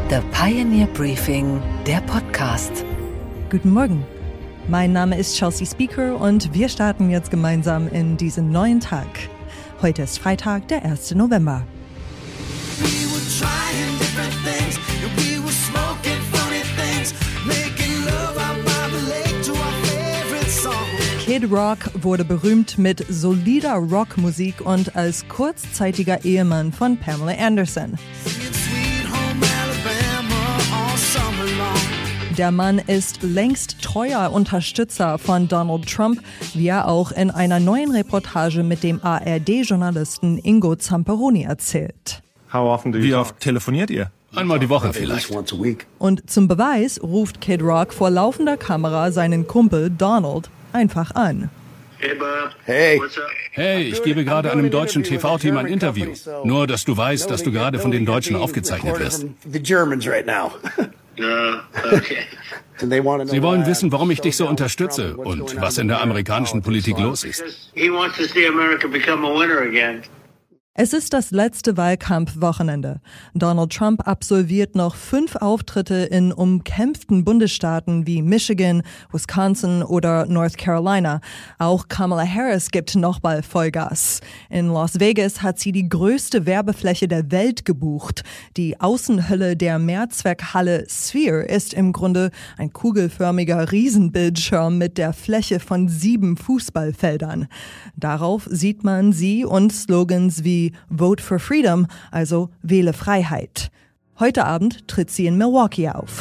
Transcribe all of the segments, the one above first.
The Pioneer Briefing, der Podcast. Guten Morgen. Mein Name ist Chelsea Speaker und wir starten jetzt gemeinsam in diesen neuen Tag. Heute ist Freitag, der 1. November. Kid Rock wurde berühmt mit solider Rockmusik und als kurzzeitiger Ehemann von Pamela Anderson. Der Mann ist längst treuer Unterstützer von Donald Trump, wie er auch in einer neuen Reportage mit dem ARD-Journalisten Ingo Zamperoni erzählt. Wie oft telefoniert ihr? Einmal die Woche vielleicht. Und zum Beweis ruft Kid Rock vor laufender Kamera seinen Kumpel Donald einfach an. Hey, Bob. Hey. What's up? Hey, ich gebe gerade einem deutschen TV-Team ein Interview. Nur, dass du weißt, dass du gerade von den Deutschen aufgezeichnet wirst. Okay. Sie wollen wissen, warum ich dich so unterstütze und was in der amerikanischen Politik los ist. He wants to see America become a winner again. Es ist das letzte Wahlkampfwochenende. Donald Trump absolviert noch 5 Auftritte in umkämpften Bundesstaaten wie Michigan, Wisconsin oder North Carolina. Auch Kamala Harris gibt nochmal Vollgas. In Las Vegas hat sie die größte Werbefläche der Welt gebucht. Die Außenhülle der Mehrzweckhalle Sphere ist im Grunde ein kugelförmiger Riesenbildschirm mit der Fläche von 7 Fußballfeldern. Darauf sieht man sie und Slogans wie Vote for Freedom, also wähle Freiheit. Heute Abend tritt sie in Milwaukee auf.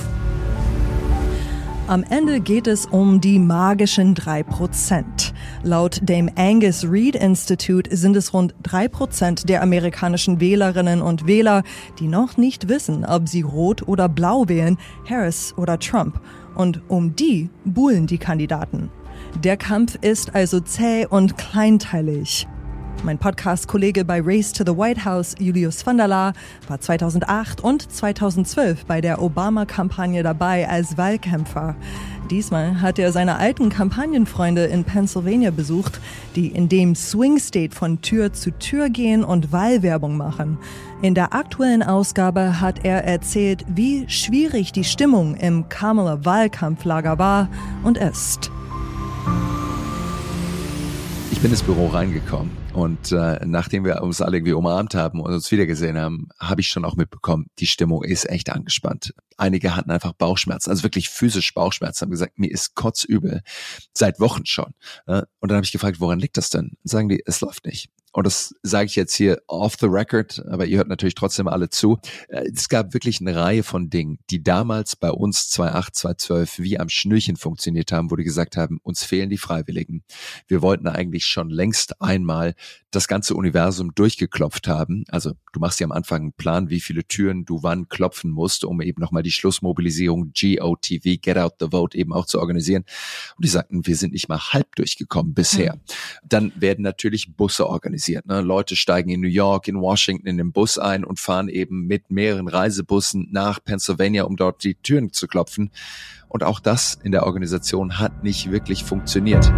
Am Ende geht es um die magischen 3%. Laut dem Angus Reid Institute sind es rund 3% der amerikanischen Wählerinnen und Wähler, die noch nicht wissen, ob sie rot oder blau wählen, Harris oder Trump. Und um die buhlen die Kandidaten. Der Kampf ist also zäh und kleinteilig. Mein Podcast-Kollege bei Race to the White House, Julius van der Laar, war 2008 und 2012 bei der Obama-Kampagne dabei als Wahlkämpfer. Diesmal hat er seine alten Kampagnenfreunde in Pennsylvania besucht, die in dem Swing State von Tür zu Tür gehen und Wahlwerbung machen. In der aktuellen Ausgabe hat er erzählt, wie schwierig die Stimmung im Kamala-Wahlkampflager war und ist. Ich bin ins Büro reingekommen und nachdem wir uns alle irgendwie umarmt haben und uns wiedergesehen haben, habe ich schon auch mitbekommen, die Stimmung ist echt angespannt. Einige hatten einfach Bauchschmerzen, also wirklich physisch Bauchschmerzen, haben gesagt, mir ist kotzübel, seit Wochen schon. Und dann habe ich gefragt, woran liegt das denn? Sagen die, es läuft nicht. Und das sage ich jetzt hier off the record, aber ihr hört natürlich trotzdem alle zu. Es gab wirklich eine Reihe von Dingen, die damals bei uns 2008, 2012 wie am Schnürchen funktioniert haben, wo die gesagt haben, uns fehlen die Freiwilligen. Wir wollten eigentlich schon längst einmal das ganze Universum durchgeklopft haben. Also du machst ja am Anfang einen Plan, wie viele Türen du wann klopfen musst, um eben nochmal die Schlussmobilisierung GOTV, Get Out the Vote, eben auch zu organisieren. Und die sagten, wir sind nicht mal halb durchgekommen bisher. Dann werden natürlich Busse organisiert. Ne? Leute steigen in New York, in Washington in den Bus ein und fahren eben mit mehreren Reisebussen nach Pennsylvania, um dort die Türen zu klopfen. Und auch das in der Organisation hat nicht wirklich funktioniert.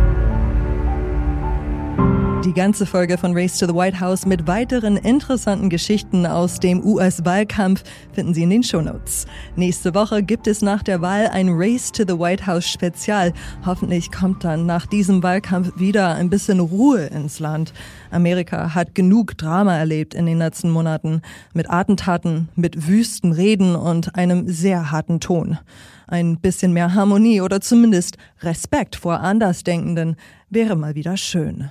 Die ganze Folge von Race to the White House mit weiteren interessanten Geschichten aus dem US-Wahlkampf finden Sie in den Shownotes. Nächste Woche gibt es nach der Wahl ein Race to the White House Spezial. Hoffentlich kommt dann nach diesem Wahlkampf wieder ein bisschen Ruhe ins Land. Amerika hat genug Drama erlebt in den letzten Monaten. Mit Attentaten, mit wüsten Reden und einem sehr harten Ton. Ein bisschen mehr Harmonie oder zumindest Respekt vor Andersdenkenden wäre mal wieder schön.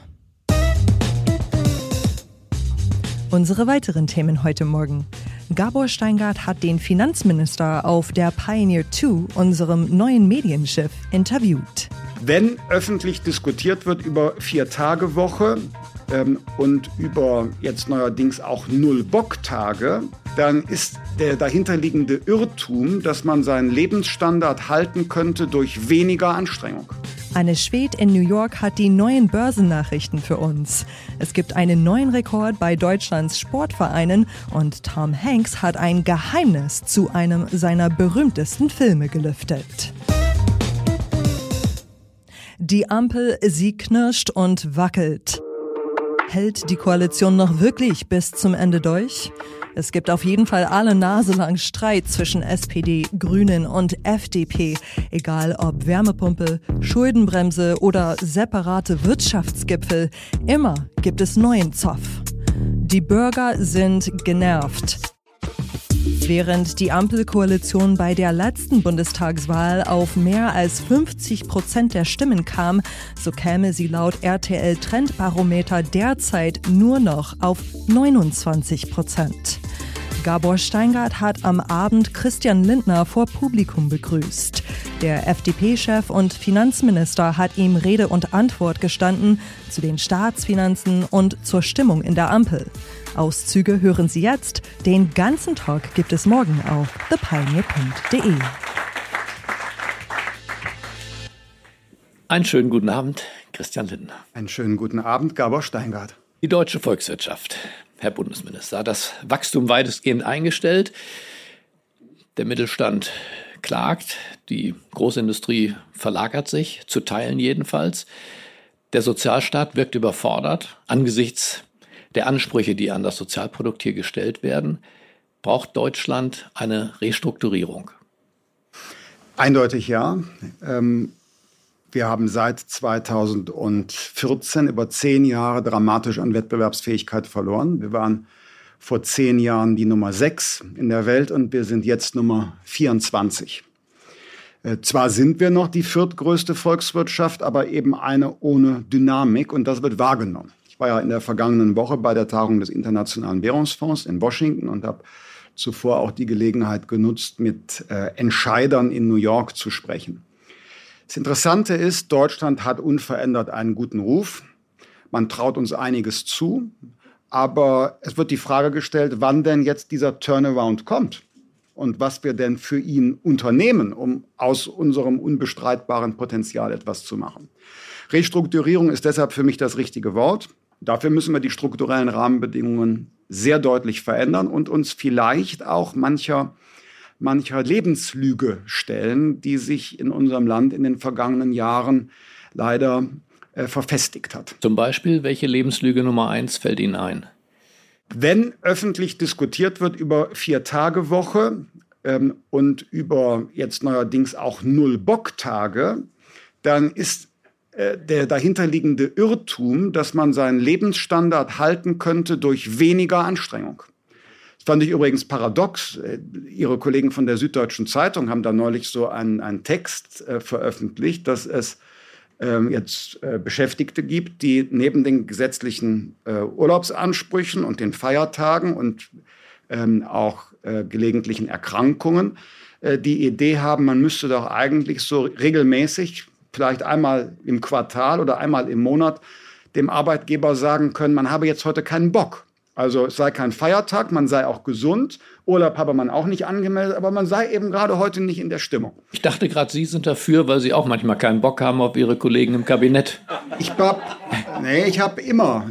Unsere weiteren Themen heute Morgen. Gabor Steingart hat den Finanzminister auf der Pioneer 2, unserem neuen Medienschiff, interviewt. Wenn öffentlich diskutiert wird über 4-Tage-Woche und über jetzt neuerdings auch Null-Bock-Tage, dann ist der dahinterliegende Irrtum, dass man seinen Lebensstandard halten könnte durch weniger Anstrengung. Anne Schwedt in New York hat die neuen Börsennachrichten für uns. Es gibt einen neuen Rekord bei Deutschlands Sportvereinen und Tom Hanks hat ein Geheimnis zu einem seiner berühmtesten Filme gelüftet. Die Ampel, sie knirscht und wackelt. Hält die Koalition noch wirklich bis zum Ende durch? Es gibt auf jeden Fall alle Nase lang Streit zwischen SPD, Grünen und FDP. Egal ob Wärmepumpe, Schuldenbremse oder separate Wirtschaftsgipfel, immer gibt es neuen Zoff. Die Bürger sind genervt. Während die Ampelkoalition bei der letzten Bundestagswahl auf mehr als 50% der Stimmen kam, so käme sie laut RTL Trendbarometer derzeit nur noch auf 29%. Gabor Steingart hat am Abend Christian Lindner vor Publikum begrüßt. Der FDP-Chef und Finanzminister hat ihm Rede und Antwort gestanden zu den Staatsfinanzen und zur Stimmung in der Ampel. Auszüge hören Sie jetzt. Den ganzen Talk gibt es morgen auf thepioneer.de. Einen schönen guten Abend, Christian Lindner. Einen schönen guten Abend, Gabor Steingart. Die deutsche Volkswirtschaft, Herr Bundesminister, hat das Wachstum weitestgehend eingestellt. Der Mittelstand klagt, die Großindustrie verlagert sich, zu Teilen jedenfalls. Der Sozialstaat wirkt überfordert angesichts der Ansprüche, die an das Sozialprodukt hier gestellt werden. Braucht Deutschland eine Restrukturierung? Eindeutig ja. Wir haben seit 2014 über 10 Jahre dramatisch an Wettbewerbsfähigkeit verloren. Wir waren vor 10 Jahren die Nummer 6 in der Welt und wir sind jetzt Nummer 24. Zwar sind wir noch die viertgrößte Volkswirtschaft, aber eben eine ohne Dynamik und das wird wahrgenommen. Ich war ja in der vergangenen Woche bei der Tagung des Internationalen Währungsfonds in Washington und habe zuvor auch die Gelegenheit genutzt, mit Entscheidern in New York zu sprechen. Das Interessante ist, Deutschland hat unverändert einen guten Ruf. Man traut uns einiges zu. Aber es wird die Frage gestellt, wann denn jetzt dieser Turnaround kommt und was wir denn für ihn unternehmen, um aus unserem unbestreitbaren Potenzial etwas zu machen. Restrukturierung ist deshalb für mich das richtige Wort. Dafür müssen wir die strukturellen Rahmenbedingungen sehr deutlich verändern und uns vielleicht auch mancher Lebenslüge stellen, die sich in unserem Land in den vergangenen Jahren leider verfestigt hat. Zum Beispiel, welche Lebenslüge Nummer 1 fällt Ihnen ein? Wenn öffentlich diskutiert wird über 4-Tage-Woche und über jetzt neuerdings auch Null-Bock-Tage, dann ist der dahinterliegende Irrtum, dass man seinen Lebensstandard halten könnte durch weniger Anstrengung. Das fand ich übrigens paradox. Ihre Kollegen von der Süddeutschen Zeitung haben da neulich so einen Text veröffentlicht, dass es jetzt Beschäftigte gibt, die neben den gesetzlichen Urlaubsansprüchen und den Feiertagen und auch gelegentlichen Erkrankungen die Idee haben, man müsste doch eigentlich so regelmäßig, vielleicht einmal im Quartal oder einmal im Monat, dem Arbeitgeber sagen können, man habe jetzt heute keinen Bock. Also es sei kein Feiertag, man sei auch gesund, Urlaub habe man auch nicht angemeldet, aber man sei eben gerade heute nicht in der Stimmung. Ich dachte gerade, Sie sind dafür, weil Sie auch manchmal keinen Bock haben auf Ihre Kollegen im Kabinett. Ich habe immer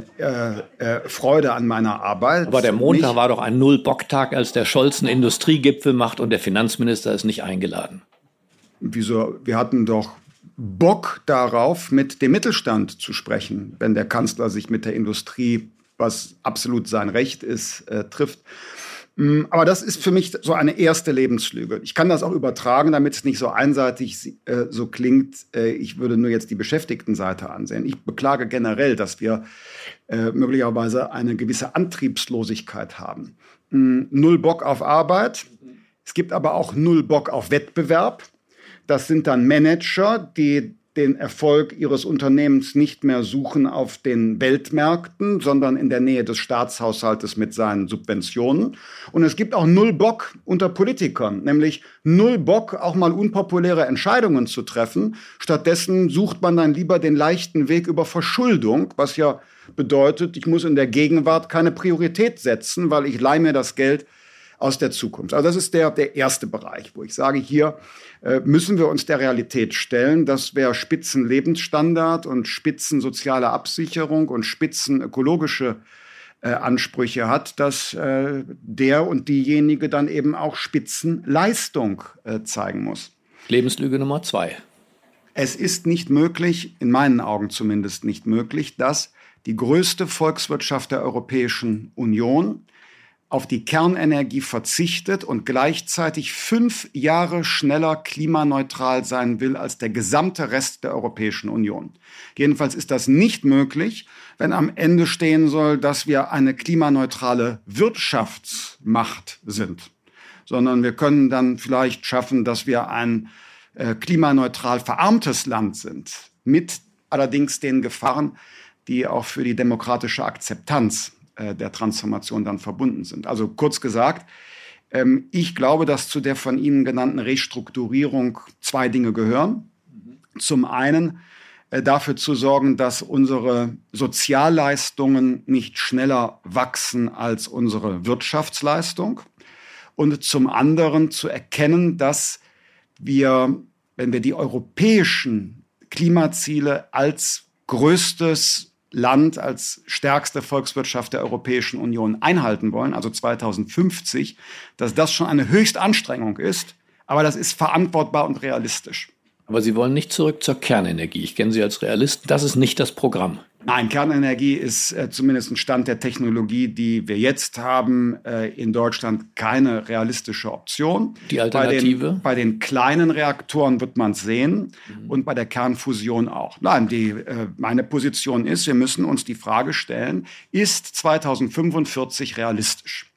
Freude an meiner Arbeit. Aber der Montag war doch ein Null-Bock-Tag, als der Scholz einen Industriegipfel macht und der Finanzminister ist nicht eingeladen. Wieso? Wir hatten doch Bock darauf, mit dem Mittelstand zu sprechen, wenn der Kanzler sich mit der Industrie, was absolut sein Recht ist, trifft. Aber das ist für mich so eine erste Lebenslüge. Ich kann das auch übertragen, damit es nicht so einseitig so klingt. Ich würde nur jetzt die Beschäftigtenseite ansehen. Ich beklage generell, dass wir möglicherweise eine gewisse Antriebslosigkeit haben. Null Bock auf Arbeit. Es gibt aber auch null Bock auf Wettbewerb. Das sind dann Manager, die den Erfolg ihres Unternehmens nicht mehr suchen auf den Weltmärkten, sondern in der Nähe des Staatshaushaltes mit seinen Subventionen. Und es gibt auch null Bock unter Politikern, nämlich null Bock, auch mal unpopuläre Entscheidungen zu treffen. Stattdessen sucht man dann lieber den leichten Weg über Verschuldung, was ja bedeutet, ich muss in der Gegenwart keine Priorität setzen, weil ich leihe mir das Geld aus der Zukunft. Also das ist der erste Bereich, wo ich sage, hier müssen wir uns der Realität stellen, dass wer Spitzenlebensstandard und Spitzensoziale Absicherung und spitzenökologische Ansprüche hat, dass der und diejenige dann eben auch Spitzenleistung zeigen muss. Lebenslüge Nummer 2. Es ist nicht möglich, in meinen Augen zumindest nicht möglich, dass die größte Volkswirtschaft der Europäischen Union auf die Kernenergie verzichtet und gleichzeitig 5 Jahre schneller klimaneutral sein will als der gesamte Rest der Europäischen Union. Jedenfalls ist das nicht möglich, wenn am Ende stehen soll, dass wir eine klimaneutrale Wirtschaftsmacht sind, sondern wir können dann vielleicht schaffen, dass wir ein klimaneutral verarmtes Land sind, mit allerdings den Gefahren, die auch für die demokratische Akzeptanz der Transformation dann verbunden sind. Also kurz gesagt, ich glaube, dass zu der von Ihnen genannten Restrukturierung 2 Dinge gehören. Zum einen dafür zu sorgen, dass unsere Sozialleistungen nicht schneller wachsen als unsere Wirtschaftsleistung. Und zum anderen zu erkennen, dass wir, wenn wir die europäischen Klimaziele als größtes Land, als stärkste Volkswirtschaft der Europäischen Union einhalten wollen, also 2050, dass das schon eine Höchstanstrengung ist, aber das ist verantwortbar und realistisch. Aber Sie wollen nicht zurück zur Kernenergie. Ich kenne Sie als Realisten. Das ist nicht das Programm. Nein, Kernenergie ist zumindest ein Stand der Technologie, die wir jetzt haben, in Deutschland keine realistische Option. Die Alternative? Bei den kleinen Reaktoren wird man es sehen und bei der Kernfusion auch. Nein, meine Position ist, wir müssen uns die Frage stellen, ist 2045 realistisch?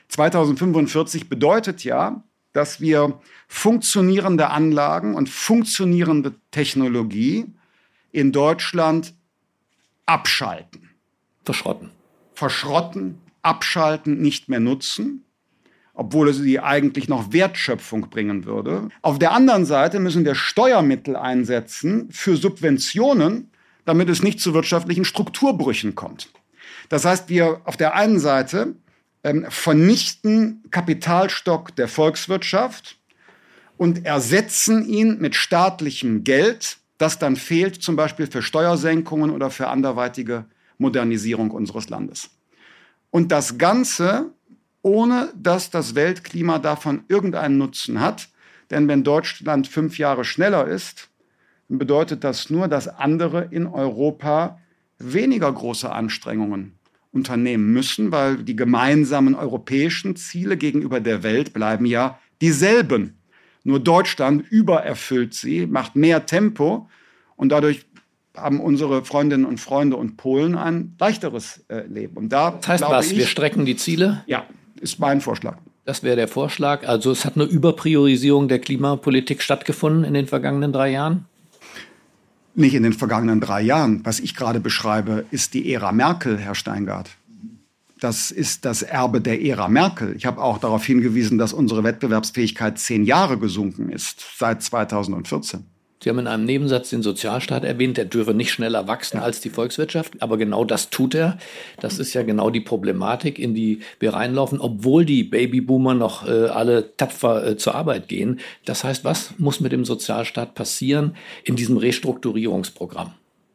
2045 bedeutet ja, dass wir funktionierende Anlagen und funktionierende Technologie in Deutschland abschalten. Verschrotten, abschalten, nicht mehr nutzen, obwohl es sie eigentlich noch Wertschöpfung bringen würde. Auf der anderen Seite müssen wir Steuermittel einsetzen für Subventionen, damit es nicht zu wirtschaftlichen Strukturbrüchen kommt. Das heißt, wir auf der einen Seite vernichten Kapitalstock der Volkswirtschaft und ersetzen ihn mit staatlichem Geld, das dann fehlt, zum Beispiel für Steuersenkungen oder für anderweitige Modernisierung unseres Landes. Und das Ganze, ohne dass das Weltklima davon irgendeinen Nutzen hat. Denn wenn Deutschland 5 Jahre schneller ist, dann bedeutet das nur, dass andere in Europa weniger große Anstrengungen unternehmen müssen, weil die gemeinsamen europäischen Ziele gegenüber der Welt bleiben ja dieselben. Nur Deutschland übererfüllt sie, macht mehr Tempo und dadurch haben unsere Freundinnen und Freunde und Polen ein leichteres Leben. Und da, das heißt was, wir strecken die Ziele? Ja, ist mein Vorschlag. Das wäre der Vorschlag. Also es hat eine Überpriorisierung der Klimapolitik stattgefunden in den vergangenen 3 Jahren? Nicht in den vergangenen 3 Jahren. Was ich gerade beschreibe, ist die Ära Merkel, Herr Steingart. Das ist das Erbe der Ära Merkel. Ich habe auch darauf hingewiesen, dass unsere Wettbewerbsfähigkeit 10 Jahre gesunken ist, seit 2014. Sie haben in einem Nebensatz den Sozialstaat erwähnt, der dürfe nicht schneller wachsen als die Volkswirtschaft. Aber genau das tut er. Das ist ja genau die Problematik, in die wir reinlaufen, obwohl die Babyboomer noch alle tapfer zur Arbeit gehen. Das heißt, was muss mit dem Sozialstaat passieren in diesem Restrukturierungsprogramm?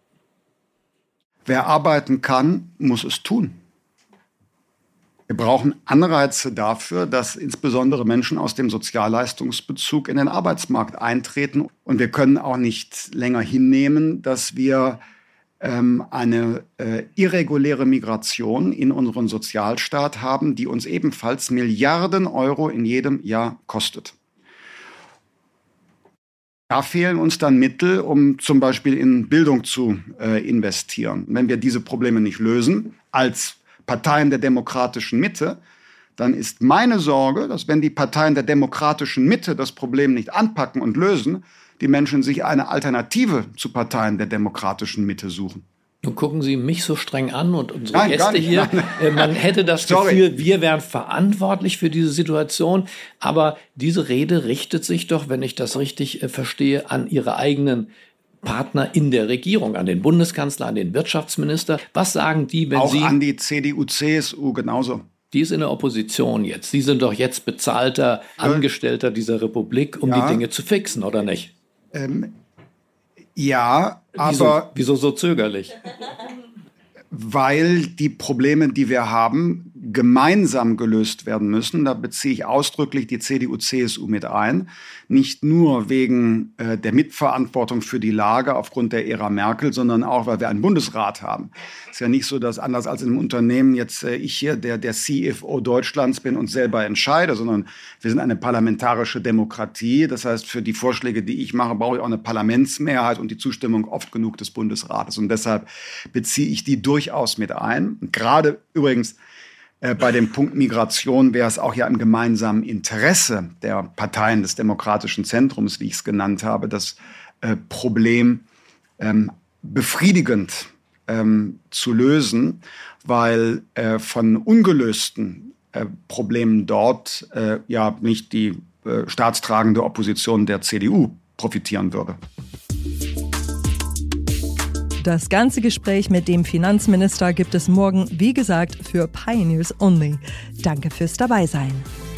Wer arbeiten kann, muss es tun. Wir brauchen Anreize dafür, dass insbesondere Menschen aus dem Sozialleistungsbezug in den Arbeitsmarkt eintreten. Und wir können auch nicht länger hinnehmen, dass wir eine irreguläre Migration in unseren Sozialstaat haben, die uns ebenfalls Milliarden Euro in jedem Jahr kostet. Da fehlen uns dann Mittel, um zum Beispiel in Bildung zu investieren. Wenn wir diese Probleme nicht lösen, als Parteien der demokratischen Mitte, dann ist meine Sorge, dass wenn die Parteien der demokratischen Mitte das Problem nicht anpacken und lösen, die Menschen sich eine Alternative zu Parteien der demokratischen Mitte suchen. Nun gucken Sie mich so streng an und unsere Gäste hier. Man hätte das Gefühl, wir wären verantwortlich für diese Situation. Aber diese Rede richtet sich doch, wenn ich das richtig verstehe, an Ihre eigenen Partner in der Regierung, an den Bundeskanzler, an den Wirtschaftsminister. Was sagen die, wenn Sie... Auch an die CDU, CSU genauso. Die ist in der Opposition jetzt. Sie sind doch jetzt bezahlter Angestellter dieser Republik, um die Dinge zu fixen, oder nicht? Ja, aber... Wieso so zögerlich? Weil die Probleme, die wir haben, gemeinsam gelöst werden müssen. Da beziehe ich ausdrücklich die CDU-CSU mit ein. Nicht nur wegen der Mitverantwortung für die Lage aufgrund der Ära Merkel, sondern auch, weil wir einen Bundesrat haben. Es ist ja nicht so, dass anders als in einem Unternehmen jetzt ich hier der CFO Deutschlands bin und selber entscheide, sondern wir sind eine parlamentarische Demokratie. Das heißt, für die Vorschläge, die ich mache, brauche ich auch eine Parlamentsmehrheit und die Zustimmung oft genug des Bundesrates. Und deshalb beziehe ich die durchaus mit ein. Und gerade übrigens bei dem Punkt Migration wäre es auch ja im gemeinsamen Interesse der Parteien des demokratischen Zentrums, wie ich es genannt habe, das Problem befriedigend zu lösen, weil von ungelösten Problemen dort ja nicht die staatstragende Opposition der CDU profitieren würde. Das ganze Gespräch mit dem Finanzminister gibt es morgen, wie gesagt, für Pioneers Only. Danke fürs Dabeisein.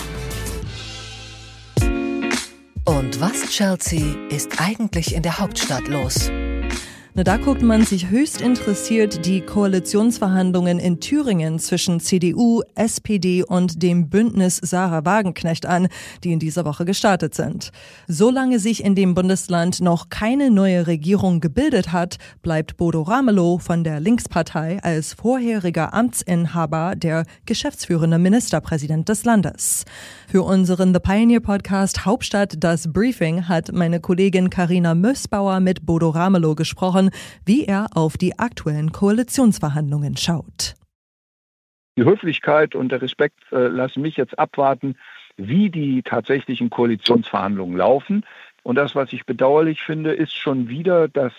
Und was, Chelsea, ist eigentlich in der Hauptstadt los? Da guckt man sich höchst interessiert die Koalitionsverhandlungen in Thüringen zwischen CDU, SPD und dem Bündnis Sarah Wagenknecht an, die in dieser Woche gestartet sind. Solange sich in dem Bundesland noch keine neue Regierung gebildet hat, bleibt Bodo Ramelow von der Linkspartei als vorheriger Amtsinhaber der geschäftsführende Ministerpräsident des Landes. Für unseren The Pioneer Podcast Hauptstadt das Briefing hat meine Kollegin Carina Mössbauer mit Bodo Ramelow gesprochen, wie er auf die aktuellen Koalitionsverhandlungen schaut. Die Höflichkeit und der Respekt lassen mich jetzt abwarten, wie die tatsächlichen Koalitionsverhandlungen laufen. Und das, was ich bedauerlich finde, ist schon wieder das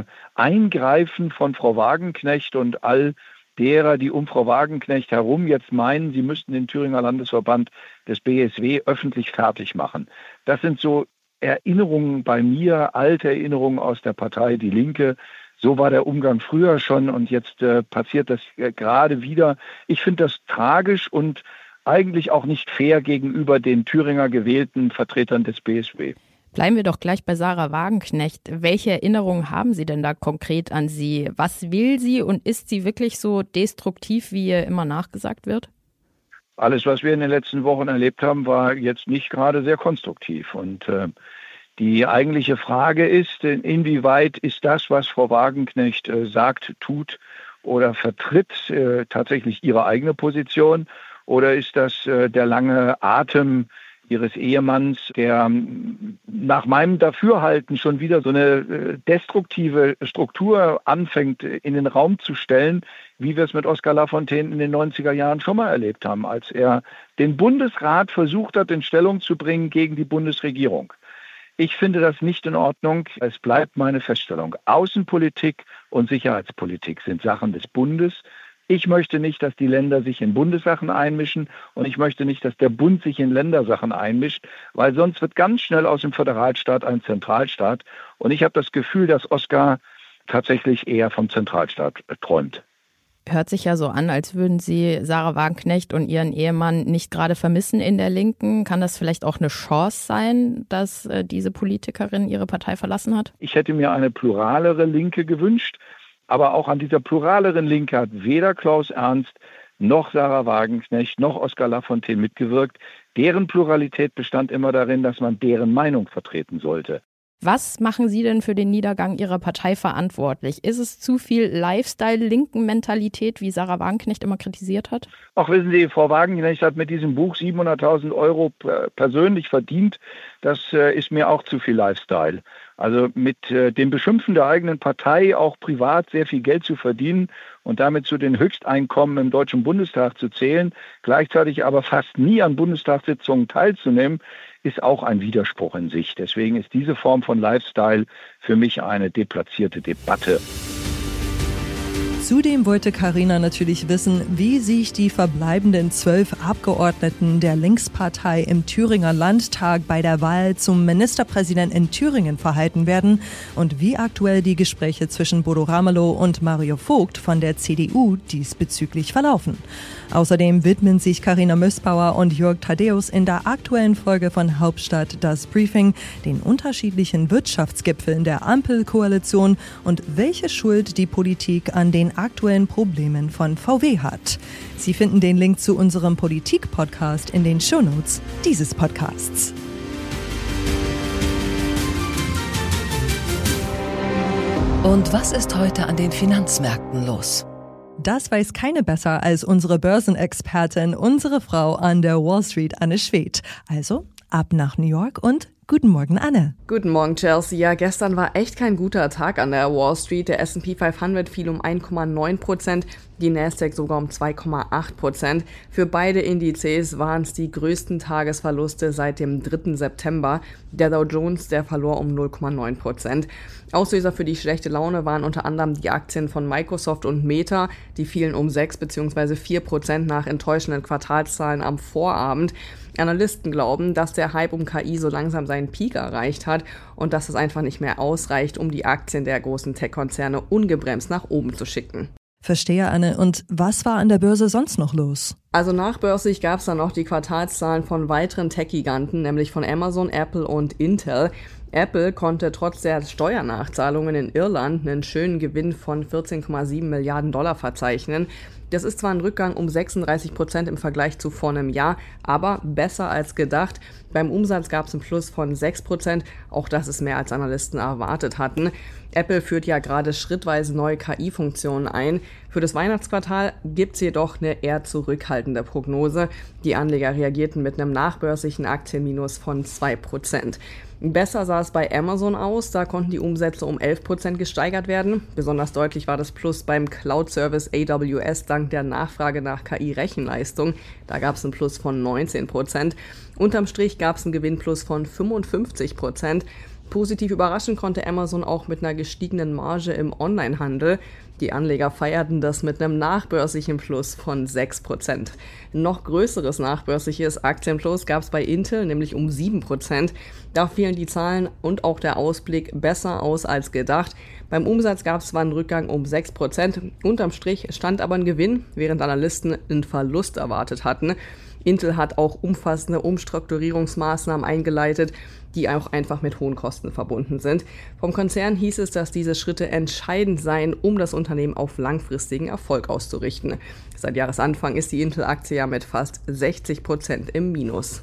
Eingreifen von Frau Wagenknecht und all derer, die um Frau Wagenknecht herum jetzt meinen, sie müssten den Thüringer Landesverband des BSW öffentlich fertig machen. Das sind so Erinnerungen bei mir, alte Erinnerungen aus der Partei Die Linke. So war der Umgang früher schon und jetzt passiert das gerade wieder. Ich finde das tragisch und eigentlich auch nicht fair gegenüber den Thüringer gewählten Vertretern des BSW. Bleiben wir doch gleich bei Sarah Wagenknecht. Welche Erinnerungen haben Sie denn da konkret an sie? Was will sie und ist sie wirklich so destruktiv, wie ihr immer nachgesagt wird? Alles, was wir in den letzten Wochen erlebt haben, war jetzt nicht gerade sehr konstruktiv. Und die eigentliche Frage ist, inwieweit ist das, was Frau Wagenknecht sagt, tut oder vertritt, tatsächlich ihre eigene Position? Oder ist das der lange Atem ihres Ehemanns, der nach meinem Dafürhalten schon wieder so eine destruktive Struktur anfängt in den Raum zu stellen, wie wir es mit Oskar Lafontaine in den 90er Jahren schon mal erlebt haben, als er den Bundesrat versucht hat, in Stellung zu bringen gegen die Bundesregierung. Ich finde das nicht in Ordnung. Es bleibt meine Feststellung. Außenpolitik und Sicherheitspolitik sind Sachen des Bundes. Ich möchte nicht, dass die Länder sich in Bundessachen einmischen und ich möchte nicht, dass der Bund sich in Ländersachen einmischt, weil sonst wird ganz schnell aus dem Föderalstaat ein Zentralstaat. Und ich habe das Gefühl, dass Oskar tatsächlich eher vom Zentralstaat träumt. Hört sich ja so an, als würden Sie Sarah Wagenknecht und ihren Ehemann nicht gerade vermissen in der Linken. Kann das vielleicht auch eine Chance sein, dass diese Politikerin ihre Partei verlassen hat? Ich hätte mir eine pluralere Linke gewünscht. Aber auch an dieser pluraleren Linke hat weder Klaus Ernst noch Sarah Wagenknecht noch Oskar Lafontaine mitgewirkt. Deren Pluralität bestand immer darin, dass man deren Meinung vertreten sollte. Was machen Sie denn für den Niedergang Ihrer Partei verantwortlich? Ist es zu viel Lifestyle-Linken-Mentalität, wie Sarah Wagenknecht immer kritisiert hat? Ach, wissen Sie, Frau Wagenknecht hat mit diesem Buch 700.000 Euro persönlich verdient. Das ist mir auch zu viel Lifestyle. Also mit dem Beschimpfen der eigenen Partei auch privat sehr viel Geld zu verdienen und damit zu den Höchsteinkommen im Deutschen Bundestag zu zählen, gleichzeitig aber fast nie an Bundestagssitzungen teilzunehmen, ist auch ein Widerspruch in sich. Deswegen ist diese Form von Lifestyle für mich eine deplatzierte Debatte. Zudem wollte Carina natürlich wissen, wie sich die verbleibenden 12 Abgeordneten der Linkspartei im Thüringer Landtag bei der Wahl zum Ministerpräsidenten in Thüringen verhalten werden und wie aktuell die Gespräche zwischen Bodo Ramelow und Mario Vogt von der CDU diesbezüglich verlaufen. Außerdem widmen sich Carina Mössbauer und Jörg Thaddeus in der aktuellen Folge von Hauptstadt das Briefing den unterschiedlichen Wirtschaftsgipfeln der Ampelkoalition und welche Schuld die Politik an den den aktuellen Problemen von VW hat. Sie finden den Link zu unserem Politik-Podcast in den Shownotes dieses Podcasts. Und was ist heute an den Finanzmärkten los? Das weiß keine besser als unsere Börsenexpertin, unsere Frau an der Wall Street, Anne Schwedt. Also ab nach New York und guten Morgen, Anne. Guten Morgen, Chelsea. Ja, gestern war echt kein guter Tag an der Wall Street. Der S&P 500 fiel um 1,9%, die Nasdaq sogar um 2,8%. Für beide Indizes waren es die größten Tagesverluste seit dem 3. September. Der Dow Jones, der verlor um 0,9%. Auslöser für die schlechte Laune waren unter anderem die Aktien von Microsoft und Meta. Die fielen um 6 bzw. 4% nach enttäuschenden Quartalszahlen am Vorabend. Analysten glauben, dass der Hype um KI so langsam seinen Peak erreicht hat und dass es einfach nicht mehr ausreicht, um die Aktien der großen Tech-Konzerne ungebremst nach oben zu schicken. Verstehe, Anne. Und was war an der Börse sonst noch los? Also nachbörslich gab es dann noch die Quartalszahlen von weiteren Tech-Giganten, nämlich von Amazon, Apple und Intel. Apple konnte trotz der Steuernachzahlungen in Irland einen schönen Gewinn von 14,7 Milliarden Dollar verzeichnen. Das ist zwar ein Rückgang um 36% im Vergleich zu vor einem Jahr, aber besser als gedacht. Beim Umsatz gab es einen Plus von 6%, auch das ist mehr als Analysten erwartet hatten. Apple führt ja gerade schrittweise neue KI-Funktionen ein. Für das Weihnachtsquartal gibt es jedoch eine eher zurückhaltende Prognose. Die Anleger reagierten mit einem nachbörslichen Aktienminus von 2%. Besser sah es bei Amazon aus, da konnten die Umsätze um 11% gesteigert werden. Besonders deutlich war das Plus beim Cloud-Service AWS dank der Nachfrage nach KI-Rechenleistung. Da gab es einen Plus von 19%. Unterm Strich gab es einen Gewinnplus von 55%. Positiv überraschen konnte Amazon auch mit einer gestiegenen Marge im Onlinehandel. Die Anleger feierten das mit einem nachbörslichen Plus von 6%. Noch größeres nachbörsliches Aktienplus gab es bei Intel, nämlich um 7%. Da fielen die Zahlen und auch der Ausblick besser aus als gedacht. Beim Umsatz gab es zwar einen Rückgang um 6%, unterm Strich stand aber ein Gewinn, während Analysten einen Verlust erwartet hatten. Intel hat auch umfassende Umstrukturierungsmaßnahmen eingeleitet, die auch einfach mit hohen Kosten verbunden sind. Vom Konzern hieß es, dass diese Schritte entscheidend seien, um das Unternehmen auf langfristigen Erfolg auszurichten. Seit Jahresanfang ist die Intel-Aktie ja mit fast 60% im Minus.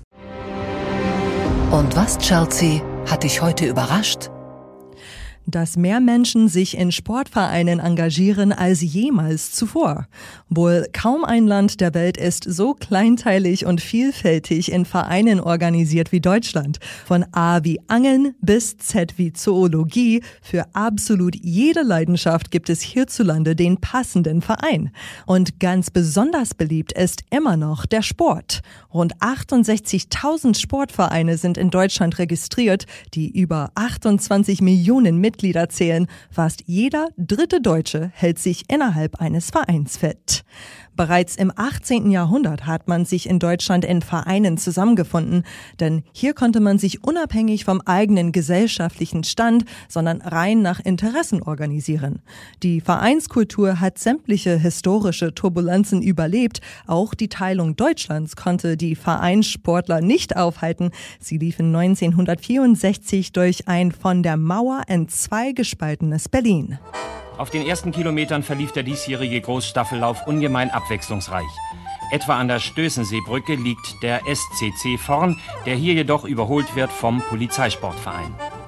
Und was, Chelsea, hat dich heute überrascht? Dass mehr Menschen sich in Sportvereinen engagieren als jemals zuvor. Wohl kaum ein Land der Welt ist so kleinteilig und vielfältig in Vereinen organisiert wie Deutschland. Von A wie Angeln bis Z wie Zoologie. Für absolut jede Leidenschaft gibt es hierzulande den passenden Verein. Und ganz besonders beliebt ist immer noch der Sport. Rund 68.000 Sportvereine sind in Deutschland registriert, die über 28 Millionen Mitglieder zählen. Fast jeder dritte Deutsche hält sich innerhalb eines Vereins fit. Bereits im 18. Jahrhundert hat man sich in Deutschland in Vereinen zusammengefunden, denn hier konnte man sich unabhängig vom eigenen gesellschaftlichen Stand, sondern rein nach Interessen organisieren. Die Vereinskultur hat sämtliche historische Turbulenzen überlebt. Auch die Teilung Deutschlands konnte die Vereinssportler nicht aufhalten. Sie liefen 1964 durch ein von der Mauer in zwei gespaltenes Berlin. Auf den ersten Kilometern verlief der diesjährige Großstaffellauf ungemein abwechslungsreich. Etwa an der Stößenseebrücke liegt der SCC vorn, der hier jedoch überholt wird vom Polizeisportverein.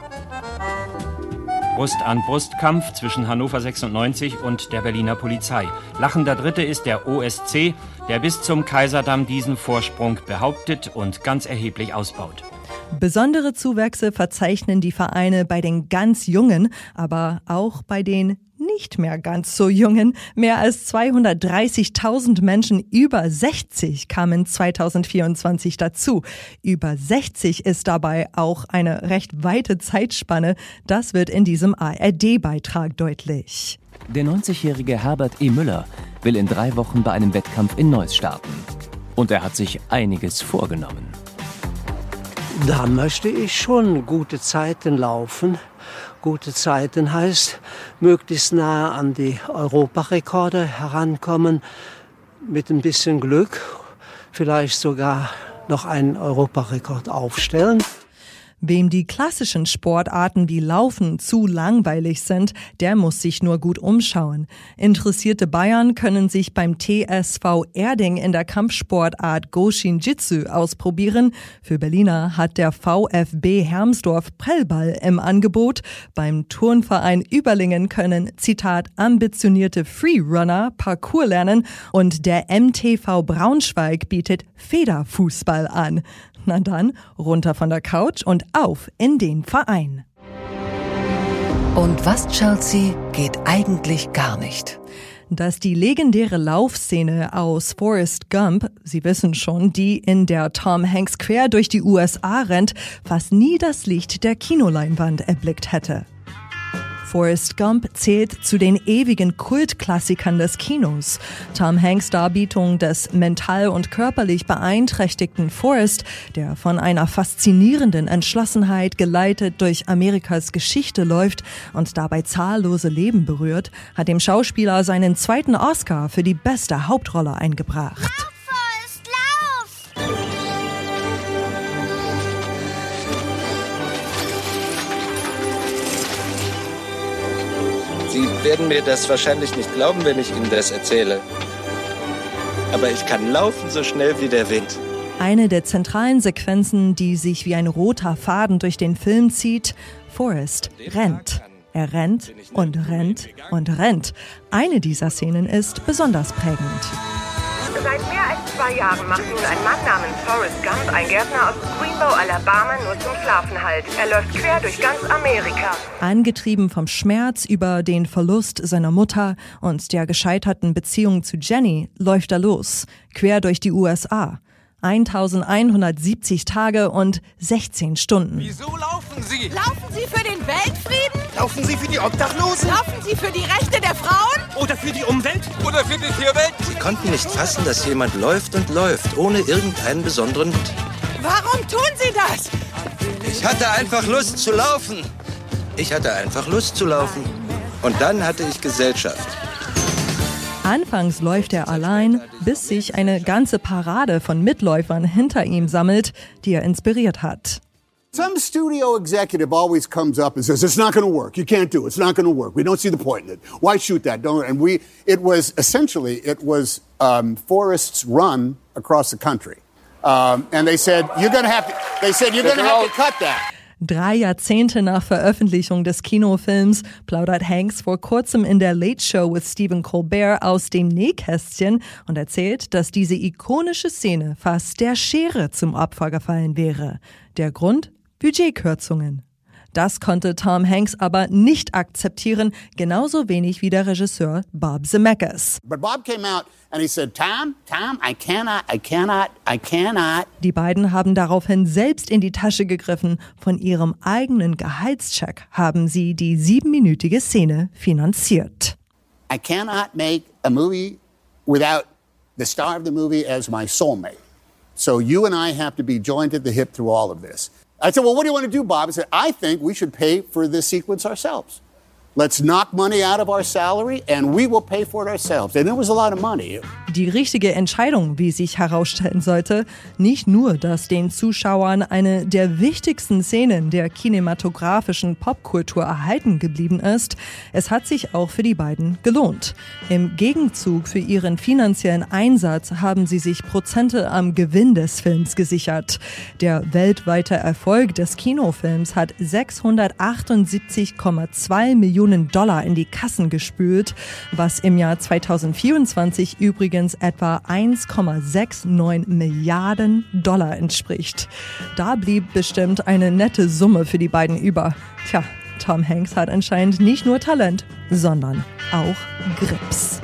Brust-an-Brust-Kampf zwischen Hannover 96 und der Berliner Polizei. Lachender Dritte ist der OSC, der bis zum Kaiserdamm diesen Vorsprung behauptet und ganz erheblich ausbaut. Besondere Zuwächse verzeichnen die Vereine bei den ganz Jungen, aber auch bei den nicht mehr ganz so Jungen. Mehr als 230.000 Menschen über 60 kamen 2024 dazu. Über 60 ist dabei auch eine recht weite Zeitspanne. Das wird in diesem ARD-Beitrag deutlich. Der 90-jährige Herbert E. Müller will in 3 Wochen bei einem Wettkampf in Neuss starten. Und er hat sich einiges vorgenommen. Da möchte ich schon gute Zeiten laufen. Gute Zeiten heißt, möglichst nahe an die Europarekorde herankommen, mit ein bisschen Glück vielleicht sogar noch einen Europarekord aufstellen. Wem die klassischen Sportarten wie Laufen zu langweilig sind, der muss sich nur gut umschauen. Interessierte Bayern können sich beim TSV Erding in der Kampfsportart Go-Shin-Jitsu ausprobieren. Für Berliner hat der VfB Hermsdorf Prellball im Angebot. Beim Turnverein Überlingen können, Zitat, ambitionierte Freerunner Parkour lernen und der MTV Braunschweig bietet Federfußball an. Na dann, runter von der Couch und auf in den Verein. Und was, Chelsea, geht eigentlich gar nicht? Dass die legendäre Laufszene aus Forrest Gump, Sie wissen schon, die in der Tom Hanks quer durch die USA rennt, fast nie das Licht der Kinoleinwand erblickt hätte. Forrest Gump zählt zu den ewigen Kultklassikern des Kinos. Tom Hanks' Darbietung des mental und körperlich beeinträchtigten Forrest, der von einer faszinierenden Entschlossenheit geleitet durch Amerikas Geschichte läuft und dabei zahllose Leben berührt, hat dem Schauspieler seinen zweiten Oscar für die beste Hauptrolle eingebracht. Lauf, Forrest, lauf! Sie werden mir das wahrscheinlich nicht glauben, wenn ich Ihnen das erzähle. Aber ich kann laufen so schnell wie der Wind. Eine der zentralen Sequenzen, die sich wie ein roter Faden durch den Film zieht: Forrest rennt. Er rennt und rennt und rennt. Eine dieser Szenen ist besonders prägend. Seit mehr als 2 Jahren macht nun ein Mann namens Forrest Gump, ein Gärtner aus Greenbow, Alabama, nur zum Schlafen halt. Er läuft quer durch ganz Amerika. Angetrieben vom Schmerz über den Verlust seiner Mutter und der gescheiterten Beziehung zu Jenny läuft er los, quer durch die USA. 1170 Tage und 16 Stunden. Wieso laufen Sie? Laufen Sie für den Weltfrieden? Laufen Sie für die Obdachlosen? Laufen Sie für die Rechte der Frauen? Oder für die Umwelt? Oder für die Tierwelt? Sie konnten nicht fassen, dass jemand läuft und läuft, ohne irgendeinen besonderen Grund. Warum tun Sie das? Ich hatte einfach Lust zu laufen. Und dann hatte ich Gesellschaft. Anfangs läuft er allein, bis sich eine ganze Parade von Mitläufern hinter ihm sammelt, die er inspiriert hat. Some studio executive always comes up and says, it's not going to work. You can't do it. It's not going to work. We don't see the point in it. Why shoot that? And it was Forrest's run across the country. And they said, you're going to have to cut that. 3 Jahrzehnte nach Veröffentlichung des Kinofilms plaudert Hanks vor kurzem in der Late Show with Stephen Colbert aus dem Nähkästchen und erzählt, dass diese ikonische Szene fast der Schere zum Opfer gefallen wäre. Der Grund? Budgetkürzungen. Das konnte Tom Hanks aber nicht akzeptieren, genauso wenig wie der Regisseur Bob Zemeckis. But Bob came out and he said, Tom, I cannot. Die beiden haben daraufhin selbst in die Tasche gegriffen. Von ihrem eigenen Gehaltscheck haben sie die 7-minütige Szene finanziert. I cannot make a movie without the star of the movie as my soulmate. So you and I have to be joined at the hip through all of this. I said, well, what do you want to do, Bob? He said, I think we should pay for this sequence ourselves. Let's knock money out of our salary and we will pay for it ourselves. And it was a lot of money. Die richtige Entscheidung, wie sich herausstellen sollte, nicht nur, dass den Zuschauern eine der wichtigsten Szenen der kinematografischen Popkultur erhalten geblieben ist, es hat sich auch für die beiden gelohnt. Im Gegenzug für ihren finanziellen Einsatz haben sie sich Prozente am Gewinn des Films gesichert. Der weltweite Erfolg des Kinofilms hat $678,2 Millionen in die Kassen gespült, was im Jahr 2024 übrigens etwa 1,69 Milliarden $, entspricht. Da blieb bestimmt eine nette Summe für die beiden über. Tja, Tom Hanks hat anscheinend nicht nur Talent, sondern auch Grips.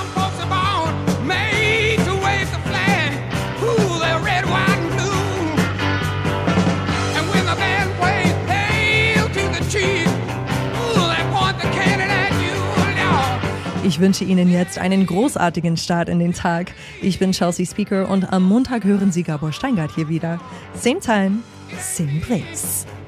Ich wünsche Ihnen jetzt einen großartigen Start in den Tag. Ich bin Chelsea Speaker und am Montag hören Sie Gabor Steingart hier wieder. Same time, same place.